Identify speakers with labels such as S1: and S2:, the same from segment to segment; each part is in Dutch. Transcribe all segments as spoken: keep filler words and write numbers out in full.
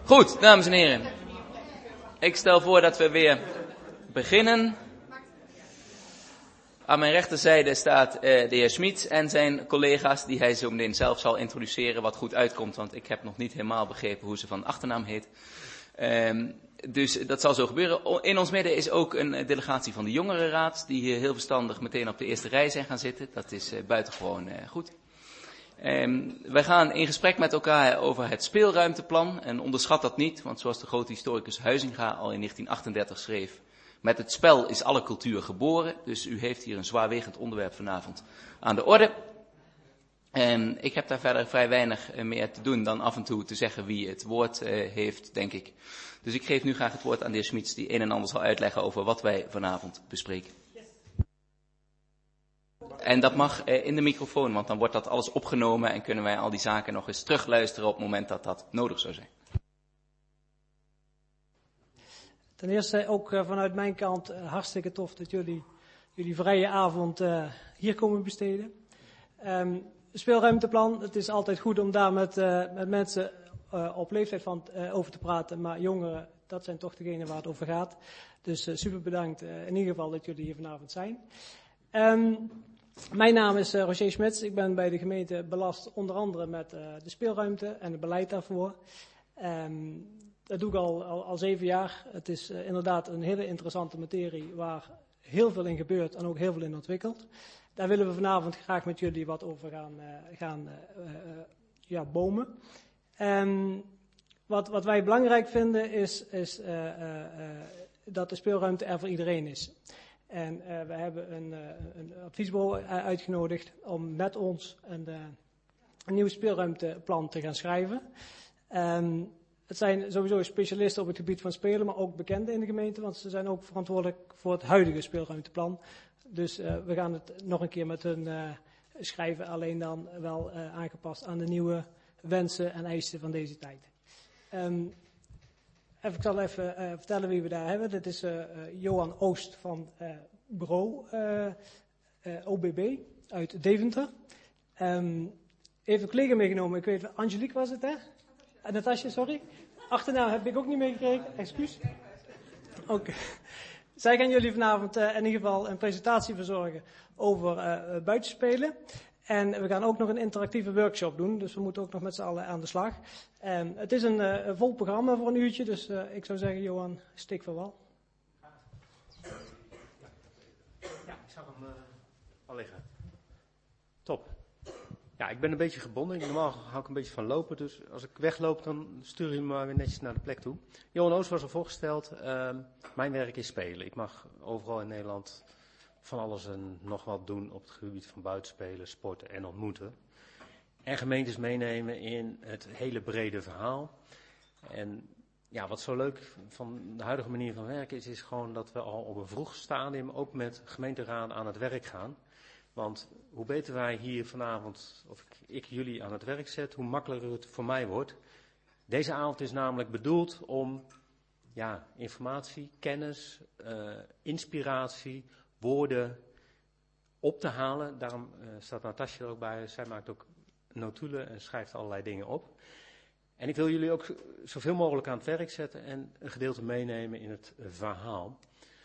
S1: Goed, dames en heren. Ik stel voor dat we weer beginnen. Aan mijn rechterzijde staat uh, de heer Schmid en zijn collega's, die hij zo meteen zelf zal introduceren, wat goed uitkomt, want ik heb nog niet helemaal begrepen hoe ze van achternaam heet. Um, dus dat zal zo gebeuren. In ons midden is ook een delegatie van de Jongerenraad, die hier heel verstandig meteen op de eerste rij zijn gaan zitten. Dat is uh, buitengewoon uh, goed. Um, wij gaan in gesprek met elkaar over het speelruimteplan en onderschat dat niet, want zoals de grote historicus Huizinga al in negentien achtendertig schreef, met het spel is alle cultuur geboren, dus u heeft hier een zwaarwegend onderwerp vanavond aan de orde. En ik heb daar verder vrij weinig meer te doen dan af en toe te zeggen wie het woord uh, heeft, denk ik. Dus ik geef nu graag het woord aan de heer Schmid, die een en ander zal uitleggen over wat wij vanavond bespreken. En dat mag uh, in de microfoon, want dan wordt dat alles opgenomen en kunnen wij al die zaken nog eens terugluisteren op het moment dat dat nodig zou zijn.
S2: Ten eerste ook uh, vanuit mijn kant uh, hartstikke tof dat jullie jullie vrije avond uh, hier komen besteden. Um, speelruimteplan, het is altijd goed om daar met, uh, met mensen uh, op leeftijd van uh, over te praten, maar jongeren, dat zijn toch degenen waar het over gaat. Dus uh, super bedankt uh, in ieder geval dat jullie hier vanavond zijn. Um, Mijn naam is uh, Roger Schmid. Ik ben bij de gemeente belast onder andere met uh, de speelruimte en het beleid daarvoor. Um, dat doe ik al, al, al zeven jaar. Het is uh, inderdaad een hele interessante materie waar heel veel in gebeurt en ook heel veel in ontwikkelt. Daar willen we vanavond graag met jullie wat over gaan, uh, gaan uh, uh, ja, bomen. Um, wat, wat wij belangrijk vinden is, is uh, uh, uh, dat de speelruimte er voor iedereen is. En uh, we hebben een, uh, een adviesbureau uitgenodigd om met ons een, uh, een nieuw speelruimteplan te gaan schrijven. Um, het zijn sowieso specialisten op het gebied van spelen, maar ook bekenden in de gemeente, want ze zijn ook verantwoordelijk voor het huidige speelruimteplan. Dus uh, we gaan het nog een keer met hun uh, schrijven, alleen dan wel uh, aangepast aan de nieuwe wensen en eisen van deze tijd. Um, Even, ik zal even uh, vertellen wie we daar hebben. Dit is uh, uh, Johan Oost van uh, bureau uh, uh, O B B uit Deventer. Um, even een collega meegenomen. Ik weet, Angelique was het, hè? Uh, Natasja, sorry. Achternaam heb ik ook niet meegekregen. Excuus. Oké. Okay. Zij gaan jullie vanavond uh, in ieder geval een presentatie verzorgen over uh, buitenspelen. En we gaan ook nog een interactieve workshop doen, dus we moeten ook nog met z'n allen aan de slag. Um, het is een uh, vol programma voor een uurtje, dus uh, ik zou zeggen, Johan, stik voor wal.
S3: Ja, ik zag hem uh, al liggen. Top. Ja, ik ben een beetje gebonden. Normaal hou ik een beetje van lopen, dus als ik wegloop, dan stuur je me maar weer netjes naar de plek toe. Johan Oost was al voorgesteld. Uh, mijn werk is spelen. Ik mag overal in Nederland van alles en nog wat doen op het gebied van buitenspelen, sporten en ontmoeten. En gemeentes meenemen in het hele brede verhaal. En ja, wat zo leuk van de huidige manier van werken is, is gewoon dat we al op een vroeg stadium ook met gemeenteraden aan het werk gaan. Want hoe beter wij hier vanavond, of ik, ik jullie aan het werk zet, hoe makkelijker het voor mij wordt. Deze avond is namelijk bedoeld om ja, informatie, kennis, uh, inspiratie, woorden op te halen. Daarom uh, staat Natasja er ook bij. Zij maakt ook notulen en schrijft allerlei dingen op. En ik wil jullie ook zoveel mogelijk aan het werk zetten en een gedeelte meenemen in het uh, verhaal.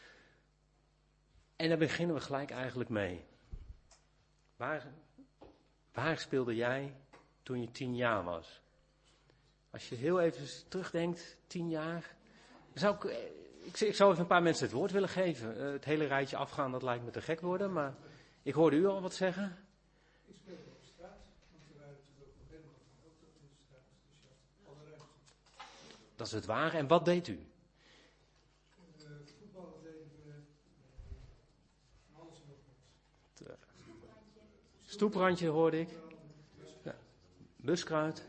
S3: En daar beginnen we gelijk eigenlijk mee. Waar, waar speelde jij toen je tien jaar was? Als je heel even terugdenkt, tien jaar, zou ik... Ik, ik zou even een paar mensen het woord willen geven. Uh, het hele rijtje afgaan, dat lijkt me te gek worden, maar ik hoorde u al wat zeggen.
S4: Ik speelde op straat, want we waren natuurlijk ook nog helemaal van auto in de straat, dus ja, alle ruimte.
S3: Dat is het waar. En wat deed u?
S4: Uh, voetballen deden we, uh, alles en nog wat.
S3: Stoeprandje hoorde ik. Ja. Buskruid.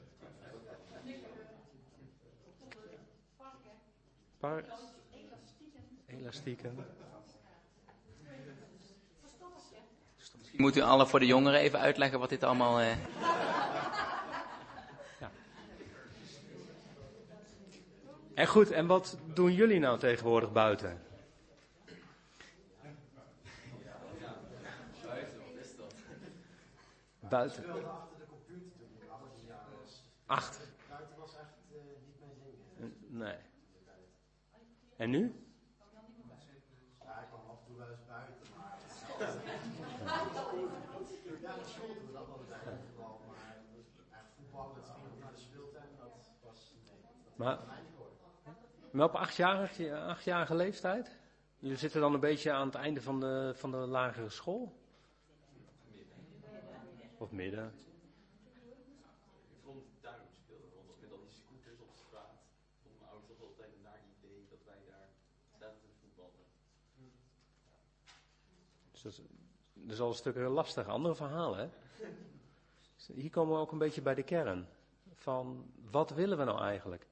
S3: Par- Elastieken.
S1: Moet u alle voor de jongeren even uitleggen wat dit allemaal... Uh...
S3: Ja. En goed, en wat doen jullie nou tegenwoordig buiten? Buiten.
S5: Achter de computer toen ik acht jaar was.
S3: Acht.
S5: Buiten was echt uh, niet mijn ding.
S3: Nee. En nu?
S5: Ja, ik kwam af en toe wel eens buiten, maar... Ja, dat speelden we dat wel in ieder geval, maar echt voetbal met vrienden naar de speeltuin, dat was... Nee, dat
S3: Maar,
S5: was mij niet hoor.
S3: maar op achtjarige, achtjarige leeftijd? Jullie zitten dan een beetje aan het einde van de, van de lagere school? Of midden?
S6: Ik vond het tuin speelde rond met al die scooters op straat. Vond mijn ouders toch altijd een naar idee dat wij daar zaten te voetballen.
S3: Dus dat is, dat is al een stuk lastig. Andere verhalen, hè? Hier komen we ook een beetje bij de kern. Van, wat willen we nou eigenlijk?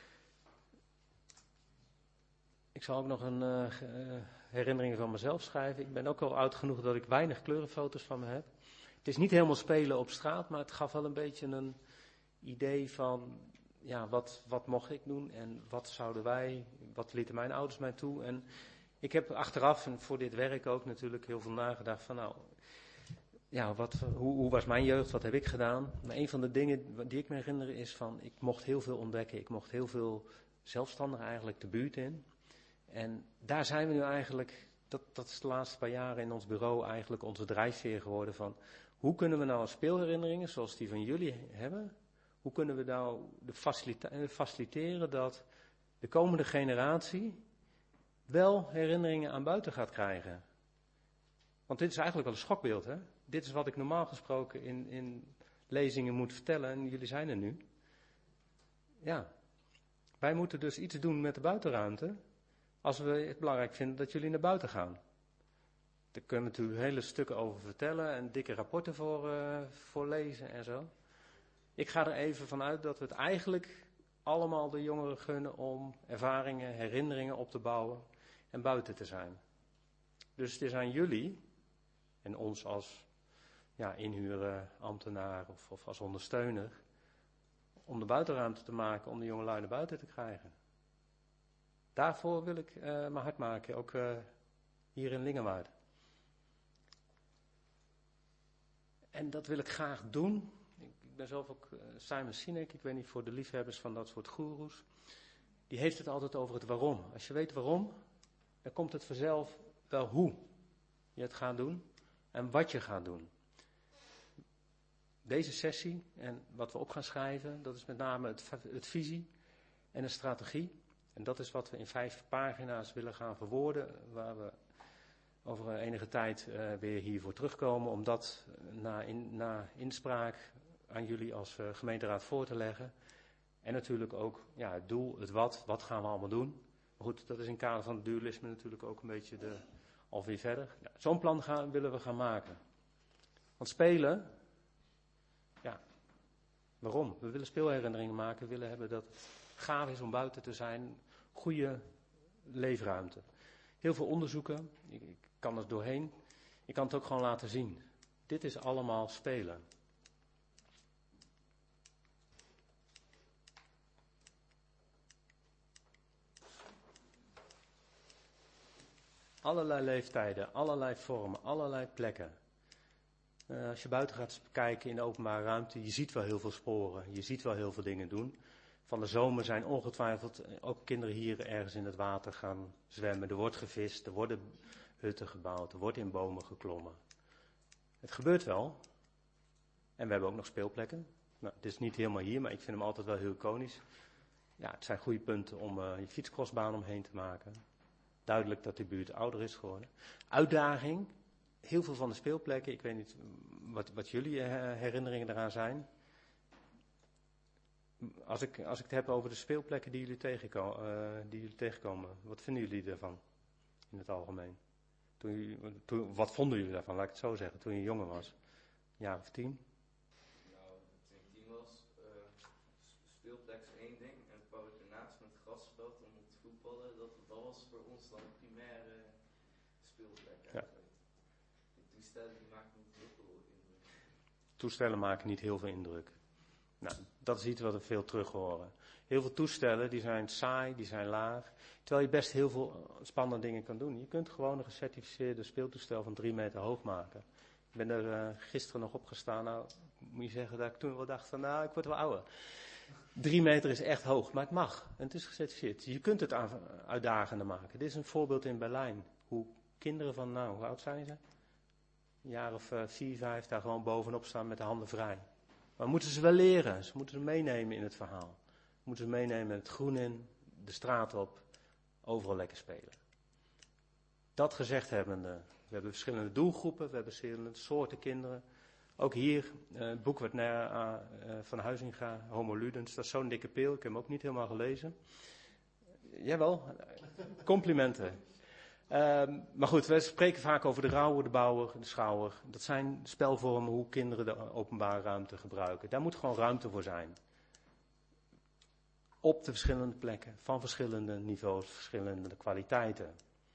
S3: Ik zal ook nog een uh, herinnering van mezelf schrijven. Ik ben ook al oud genoeg dat ik weinig kleurenfoto's van me heb. Het is niet helemaal spelen op straat, maar het gaf wel een beetje een idee van, ja, wat, wat mocht ik doen en wat zouden wij, wat lieten mijn ouders mij toe. En ik heb achteraf, en voor dit werk ook natuurlijk, heel veel nagedacht van, nou, ja, wat, hoe, hoe was mijn jeugd, wat heb ik gedaan? Maar een van de dingen die ik me herinner is van, ik mocht heel veel ontdekken, ik mocht heel veel zelfstandig eigenlijk de buurt in. En daar zijn we nu eigenlijk, dat, dat is de laatste paar jaren in ons bureau eigenlijk onze drijfveer geworden van, hoe kunnen we nou speelherinneringen zoals die van jullie hebben, hoe kunnen we nou de facilita- faciliteren dat de komende generatie wel herinneringen aan buiten gaat krijgen. Want dit is eigenlijk wel een schokbeeld, hè? Dit is wat ik normaal gesproken in, in lezingen moet vertellen en jullie zijn er nu. Ja, wij moeten dus iets doen met de buitenruimte. Als we het belangrijk vinden dat jullie naar buiten gaan. Daar kunnen we natuurlijk hele stukken over vertellen en dikke rapporten voor, uh, voor lezen en zo. Ik ga er even vanuit dat we het eigenlijk allemaal de jongeren gunnen om ervaringen, herinneringen op te bouwen en buiten te zijn. Dus het is aan jullie en ons als ja, inhuurambtenaar of, of als ondersteuner om de buitenruimte te maken om de jongelui naar buiten te krijgen. Daarvoor wil ik uh, mijn hart maken, ook uh, hier in Lingewaard. En dat wil ik graag doen. Ik, ik ben zelf ook uh, Simon Sinek, ik weet niet voor de liefhebbers van dat soort goeroes. Die heeft het altijd over het waarom. Als je weet waarom, dan komt het vanzelf wel hoe je het gaat doen en wat je gaat doen. Deze sessie en wat we op gaan schrijven, dat is met name het, het visie en de strategie. En dat is wat we in vijf pagina's willen gaan verwoorden, waar we over enige tijd uh, weer hiervoor terugkomen, om dat na, in, na inspraak aan jullie als uh, gemeenteraad voor te leggen. En natuurlijk ook ja, het doel, het wat, wat gaan we allemaal doen. Maar goed, dat is in het kader van het dualisme natuurlijk ook een beetje de, alweer verder. Ja, zo'n plan gaan, willen we gaan maken. Want spelen, ja, waarom? We willen speelherinneringen maken, we willen hebben dat het gaaf is om buiten te zijn, goede leefruimte. Heel veel onderzoeken, ik, ik kan er doorheen, ik kan het ook gewoon laten zien. Dit is allemaal spelen. Allerlei leeftijden, allerlei vormen, allerlei plekken. Uh, als je buiten gaat kijken in de openbare ruimte, je ziet wel heel veel sporen, je ziet wel heel veel dingen doen. Van de zomer zijn ongetwijfeld ook kinderen hier ergens in het water gaan zwemmen. Er wordt gevist, er worden hutten gebouwd, er wordt in bomen geklommen. Het gebeurt wel. En we hebben ook nog speelplekken. Nou, het is niet helemaal hier, maar ik vind hem altijd wel heel iconisch. Ja, het zijn goede punten om uh, je fietscrossbaan omheen te maken. Duidelijk dat de buurt ouder is geworden. Uitdaging. Heel veel van de speelplekken, ik weet niet wat, wat jullie herinneringen eraan zijn. Als ik, als ik het heb over de speelplekken die jullie, tegenko- uh, die jullie tegenkomen, wat vinden jullie daarvan in het algemeen? Toen jullie, toen, wat vonden jullie daarvan, laat ik het zo zeggen, toen je jonger was? Een jaar of tien?
S1: Nou, toen ik tien was, uh, speelplek is één ding. En het wou ik ernaast met het grasveld om te voetballen, dat, dat was voor ons dan een primaire speelplek eigenlijk. Ja. De toestellen die maken niet heel veel indruk.
S3: Toestellen maken niet heel veel indruk. Nou, dat is iets wat we veel terug horen. Heel veel toestellen, die zijn saai, die zijn laag. Terwijl je best heel veel spannende dingen kan doen. Je kunt gewoon een gecertificeerde speeltoestel van drie meter hoog maken. Ik ben er uh, gisteren nog op gestaan. Nou, moet je zeggen dat ik toen wel dacht van, nou, ik word wel ouder. Drie meter is echt hoog, maar het mag. En het is gecertificeerd. Je kunt het uitdagender maken. Dit is een voorbeeld in Berlijn. Hoe kinderen van, nou, hoe oud zijn ze? Een jaar of uh, vier, vijf, daar gewoon bovenop staan met de handen vrij. Maar moeten ze wel leren. Ze moeten ze meenemen in het verhaal. Moeten ze meenemen het groen in, de straat op, overal lekker spelen. Dat gezegd hebbende, we hebben verschillende doelgroepen, we hebben verschillende soorten kinderen. Ook hier, uh, het boek wat naar, uh, uh, van Huizinga, Homo Ludens, dat is zo'n dikke pil, ik heb hem ook niet helemaal gelezen. Uh, jawel, complimenten. Uh, maar goed, we spreken vaak over de rouwer, de bouwer, de schouwer. Dat zijn spelvormen hoe kinderen de openbare ruimte gebruiken. Daar moet gewoon ruimte voor zijn. Op de verschillende plekken, van verschillende niveaus, verschillende kwaliteiten.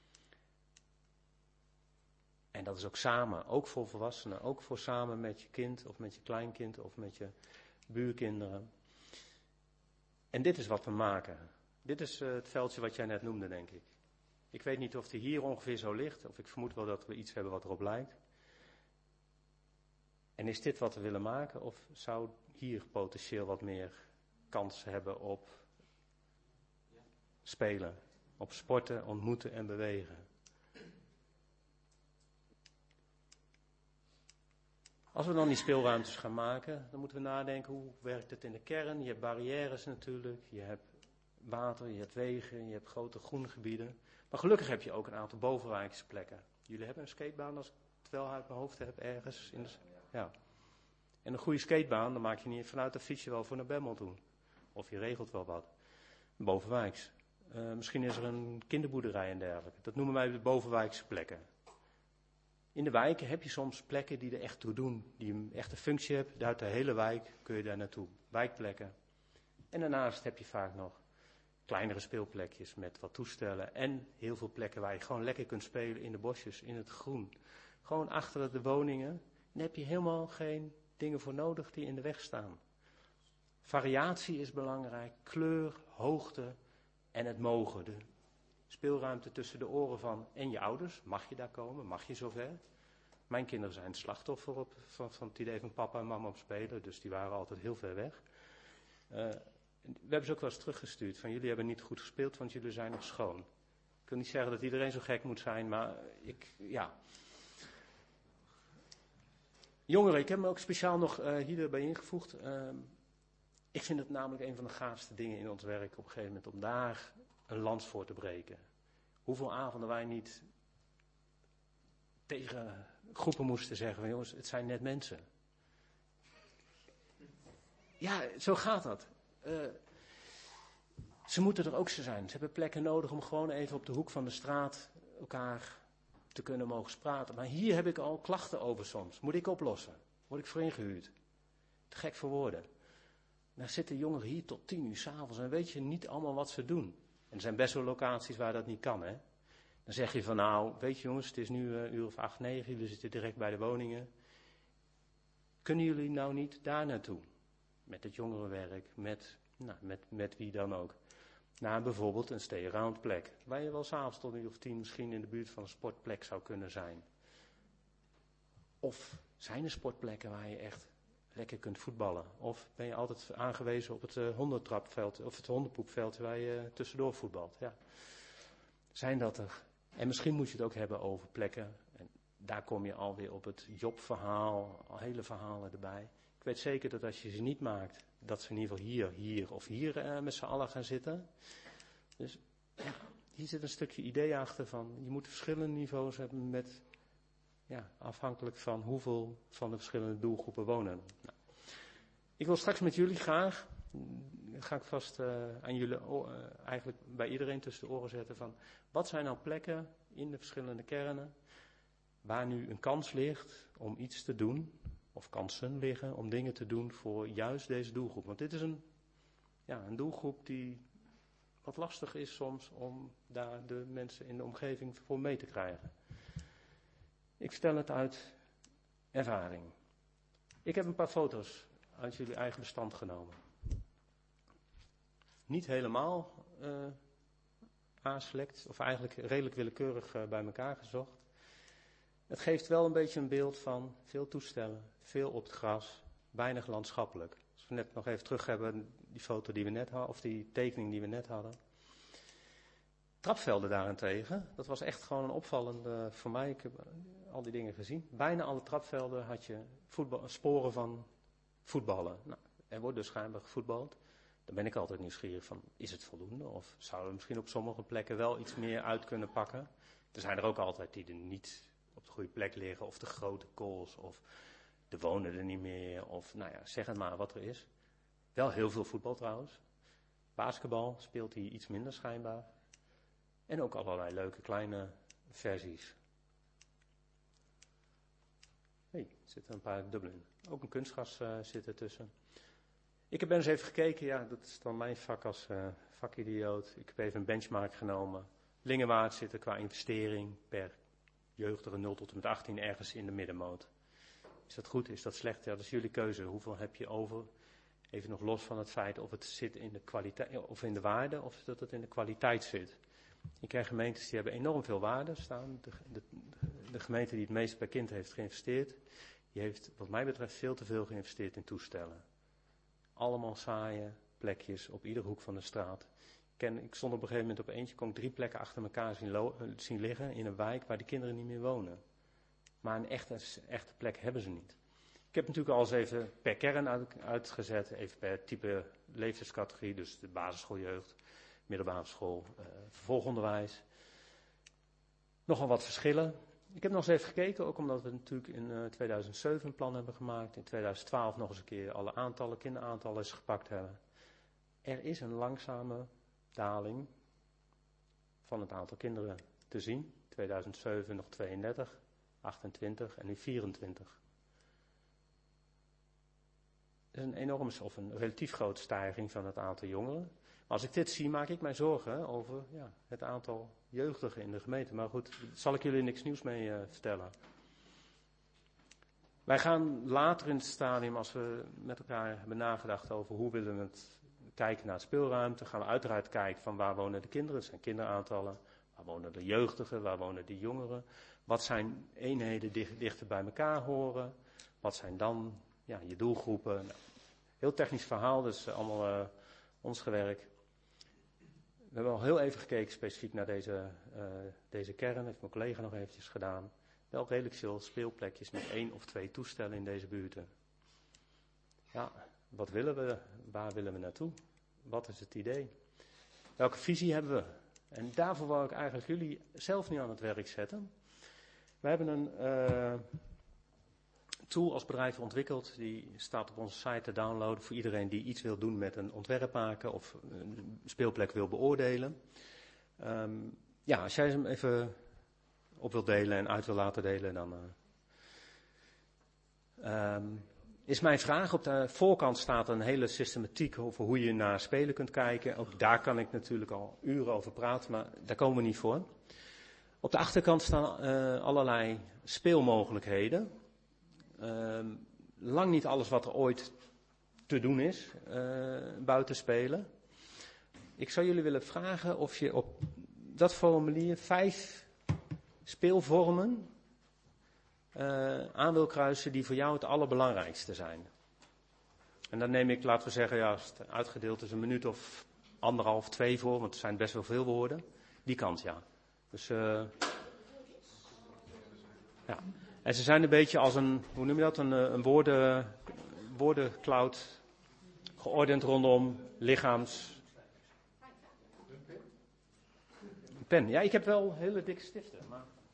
S3: En dat is ook samen, ook voor volwassenen, ook voor samen met je kind of met je kleinkind of met je buurkinderen. En dit is wat we maken. Dit is uh, het veldje wat jij net noemde, denk ik. Ik weet niet of die hier ongeveer zo ligt, of ik vermoed wel dat we iets hebben wat erop lijkt. En is dit wat we willen maken, of zou hier potentieel wat meer kans hebben op spelen, op sporten, ontmoeten en bewegen? Als we dan die speelruimtes gaan maken, dan moeten we nadenken hoe werkt het in de kern. Je hebt barrières natuurlijk, je hebt water, je hebt wegen, je hebt grote groengebieden. Maar gelukkig heb je ook een aantal bovenwijkse plekken. Jullie hebben een skatebaan, als ik het wel uit mijn hoofd heb, ergens. In de, ja. En een goede skatebaan, dan maak je niet vanuit de fiets je wel voor naar Bemmel toe. Of je regelt wel wat. Bovenwijks. Uh, misschien is er een kinderboerderij en dergelijke. Dat noemen wij de bovenwijkse plekken. In de wijken heb je soms plekken die er echt toe doen. Die een echte functie hebben. Uit de hele wijk kun je daar naartoe. Wijkplekken. En daarnaast heb je vaak nog kleinere speelplekjes met wat toestellen. En heel veel plekken waar je gewoon lekker kunt spelen in de bosjes, in het groen. Gewoon achter de woningen. Daar heb je helemaal geen dingen voor nodig die in de weg staan. Variatie is belangrijk. Kleur, hoogte en het mogen. De speelruimte tussen de oren van en je ouders. Mag je daar komen? Mag je zover? Mijn kinderen zijn het slachtoffer op, van, van het idee van papa en mama op spelen. Dus die waren altijd heel ver weg. Uh, we hebben ze ook wel eens teruggestuurd. Van jullie hebben niet goed gespeeld, want jullie zijn nog schoon. Ik wil niet zeggen dat iedereen zo gek moet zijn, maar ik, ja. Jongeren, ik heb me ook speciaal nog uh, hierbij ingevoegd. Uh, ik vind het namelijk een van de gaafste dingen in ons werk op een gegeven moment om daar een lans voor te breken. Hoeveel avonden wij niet tegen groepen moesten zeggen van jongens, het zijn net mensen. Ja, zo gaat dat. Uh, ze moeten er ook zo zijn. Ze hebben plekken nodig om gewoon even op de hoek van de straat elkaar te kunnen mogen praten. Maar hier heb ik al klachten over soms. Moet ik oplossen? Word ik voor ingehuurd? Te gek voor woorden. Dan zitten jongeren hier tot tien uur 's avonds en weet je niet allemaal wat ze doen. En er zijn best wel locaties waar dat niet kan, hè. Dan zeg je van nou, weet je jongens, het is nu een uur of acht, negen, jullie zitten direct bij de woningen. Kunnen jullie nou niet daar naartoe? Met het jongerenwerk, met, nou, met, met wie dan ook. Naar bijvoorbeeld een stay-around plek. Waar je wel s'avonds tot een uur of tien misschien in de buurt van een sportplek zou kunnen zijn. Of zijn er sportplekken waar je echt lekker kunt voetballen? Of ben je altijd aangewezen op het uh, hondentrapveld of het hondenpoepveld waar je uh, tussendoor voetbalt? Ja. Zijn dat er? En misschien moet je het ook hebben over plekken. En daar kom je alweer op het Job-verhaal, al hele verhalen erbij. Ik weet zeker dat als je ze niet maakt, dat ze in ieder geval hier, hier of hier uh, met z'n allen gaan zitten. Dus ja, hier zit een stukje idee achter van, je moet verschillende niveaus hebben met, ja, afhankelijk van hoeveel van de verschillende doelgroepen wonen. Nou, ik wil straks met jullie graag, ga ik vast uh, aan jullie, uh, eigenlijk bij iedereen tussen de oren zetten van, wat zijn nou plekken in de verschillende kernen waar nu een kans ligt om iets te doen, of kansen liggen om dingen te doen voor juist deze doelgroep. Want dit is een, ja, een doelgroep die wat lastig is soms om daar de mensen in de omgeving voor mee te krijgen. Ik vertel het uit ervaring. Ik heb een paar foto's uit jullie eigen bestand genomen. Niet helemaal uh, aanselect, of eigenlijk redelijk willekeurig uh, bij elkaar gezocht. Het geeft wel een beetje een beeld van veel toestellen, veel op het gras, weinig landschappelijk. Als we net nog even terug hebben, die foto die we net hadden, of die tekening die we net hadden. Trapvelden daarentegen, dat was echt gewoon een opvallende voor mij. Ik heb al die dingen gezien. Bijna alle trapvelden had je voetbal, sporen van voetballen. Nou, er wordt dus schijnbaar gevoetbald. Dan ben ik altijd nieuwsgierig van, is het voldoende? Of zouden we misschien op sommige plekken wel iets meer uit kunnen pakken? Er zijn er ook altijd die er niet op de goede plek liggen, of de grote goals, of de wonen er niet meer, of nou ja, zeg het maar wat er is. Wel heel veel voetbal trouwens. Basketbal speelt hij iets minder schijnbaar. En ook allerlei leuke kleine versies. Hé, hey, er zitten een paar dubbelen in. Ook een kunstgras uh, zit ertussen. Ik heb eens even gekeken, ja, dat is dan mijn vak als uh, vakidioot. Ik heb even een benchmark genomen. Lingewaard zit er qua investering per jeugdige nul tot en met achttien ergens in de middenmoot. Is dat goed? Is dat slecht? Ja, dat is jullie keuze. Hoeveel heb je over? Even nog los van het feit of het zit in de kwaliteit, of in de waarde, of dat het in de kwaliteit zit. Je krijgt gemeentes die hebben enorm veel waarde staan. De, de, de gemeente die het meest per kind heeft geïnvesteerd, die heeft wat mij betreft veel te veel geïnvesteerd in toestellen. Allemaal saaie plekjes op ieder hoek van de straat. Ik, ken, ik stond op een gegeven moment op eentje, kon ik drie plekken achter elkaar zien, lo, zien liggen in een wijk waar de kinderen niet meer wonen. Maar een echte, echte plek hebben ze niet. Ik heb natuurlijk al eens even per kern uit, uitgezet, even per type leeftijdscategorie, dus de basisschooljeugd, middelbare school, uh, vervolgonderwijs. Nogal wat verschillen. Ik heb nog eens even gekeken, ook omdat we natuurlijk in uh, tweeduizend zeven een plan hebben gemaakt. In tweeduizend twaalf nog eens een keer alle aantallen, kinderaantallen eens gepakt hebben. Er is een langzame daling van het aantal kinderen te zien. tweeduizend zeven nog tweeëndertig, achtentwintig en nu vierentwintig. Dat is een enorme, of een relatief grote stijging van het aantal jongeren. Maar als ik dit zie, maak ik mij zorgen over ja, het aantal jeugdigen in de gemeente. Maar goed, daar zal ik jullie niks nieuws mee uh, vertellen. Wij gaan later in het stadium, als we met elkaar hebben nagedacht over hoe willen we het kijken naar het speelruimte, gaan we uiteraard kijken van waar wonen de kinderen, dat zijn kinderaantallen, waar wonen de jeugdigen, waar wonen de jongeren, wat zijn eenheden die dichter bij elkaar horen, wat zijn dan ja, je doelgroepen. Nou, heel technisch verhaal, dus allemaal uh, ons gewerk. We hebben al heel even gekeken specifiek naar deze, uh, deze kern, heeft mijn collega nog eventjes gedaan. Wel redelijk veel speelplekjes met één of twee toestellen in deze buurten. Ja, wat willen we? Waar willen we naartoe? Wat is het idee? Welke visie hebben we? En daarvoor wou ik eigenlijk jullie zelf nu aan het werk zetten. We hebben een uh, tool als bedrijf ontwikkeld, die staat op onze site te downloaden voor iedereen die iets wil doen met een ontwerp maken of een speelplek wil beoordelen. Um, ja, als jij hem even op wilt delen en uit wil laten delen, dan uh, um, is mijn vraag. Op de voorkant staat een hele systematiek over hoe je naar spelen kunt kijken. Ook daar kan ik natuurlijk al uren over praten, maar daar komen we niet voor. Op de achterkant staan uh, allerlei speelmogelijkheden. Uh, lang niet alles wat er ooit te doen is, uh, buiten spelen. Ik zou jullie willen vragen of je op dat formulier vijf speelvormen uh, aan wil kruisen die voor jou het allerbelangrijkste zijn. En dan neem ik, laten we zeggen, ja, als het uitgedeeld is een minuut of anderhalf, twee voor, want er zijn best wel veel woorden. Die kant, ja. Dus, uh, ja. En ze zijn een beetje als een, hoe noem je dat, een, een woorden, woordencloud, geordend rondom lichaams. Een pen. Ja, ik heb wel hele dikke stiften, maar